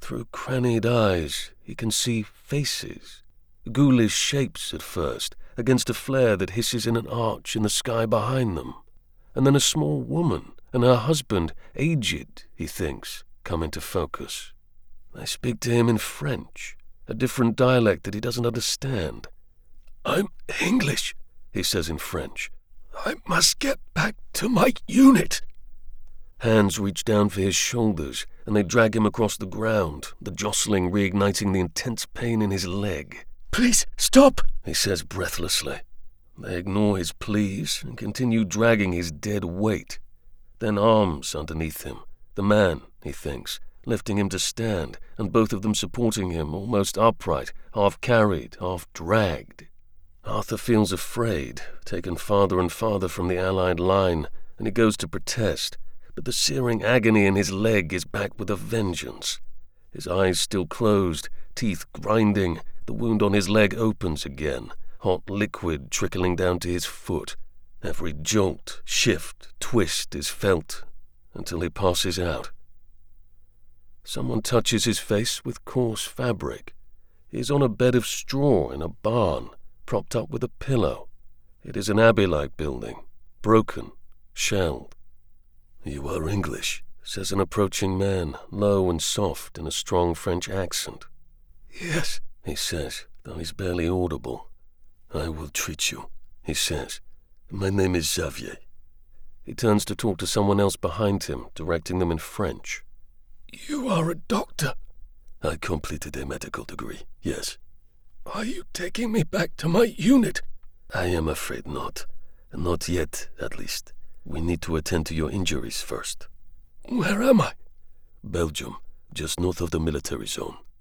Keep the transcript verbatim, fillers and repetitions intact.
Through crannied eyes, he can see faces, ghoulish shapes at first, against a flare that hisses in an arch in the sky behind them. And then a small woman and her husband, aged, he thinks, come into focus. They speak to him in French, a different dialect that he doesn't understand. "I'm English," he says in French. "I must get back to my unit." Hands reach down for his shoulders, and they drag him across the ground, the jostling reigniting the intense pain in his leg. "Please, stop," he says breathlessly. They ignore his pleas and continue dragging his dead weight. Then arms underneath him, the man, he thinks, lifting him to stand, and both of them supporting him almost upright, half carried, half dragged. Arthur feels afraid, taken farther and farther from the Allied line, and he goes to protest, but the searing agony in his leg is back with a vengeance. His eyes still closed, teeth grinding, the wound on his leg opens again, hot liquid trickling down to his foot. Every jolt, shift, twist is felt, until he passes out. Someone touches his face with coarse fabric. He is on a bed of straw in a barn, propped up with a pillow. It is an abbey-like building, broken, shelled. "You are English," says an approaching man, low and soft in a strong French accent. "Yes," he says, though he's barely audible. "I will treat you," he says. "My name is Xavier." He turns to talk to someone else behind him, directing them in French. "You are a doctor?" "I completed a medical degree, yes." "Are you taking me back to my unit?" "I am afraid not. Not yet, at least. We need to attend to your injuries first." "Where am I?" "Belgium, just north of the military zone.